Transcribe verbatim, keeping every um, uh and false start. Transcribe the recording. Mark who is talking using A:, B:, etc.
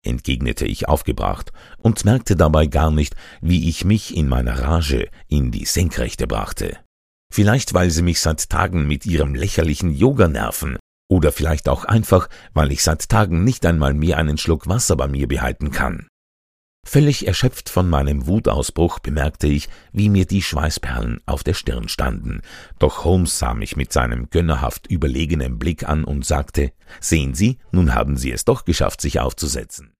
A: entgegnete ich aufgebracht und merkte dabei gar nicht, wie ich mich in meiner Rage in die Senkrechte brachte. Vielleicht, weil sie mich seit Tagen mit ihrem lächerlichen Yoga nerven, oder vielleicht auch einfach, weil ich seit Tagen nicht einmal mehr einen Schluck Wasser bei mir behalten kann. Völlig erschöpft von meinem Wutausbruch bemerkte ich, wie mir die Schweißperlen auf der Stirn standen. Doch Holmes sah mich mit seinem gönnerhaft überlegenen Blick an und sagte: »Sehen Sie, nun haben Sie es doch geschafft, sich aufzusetzen.«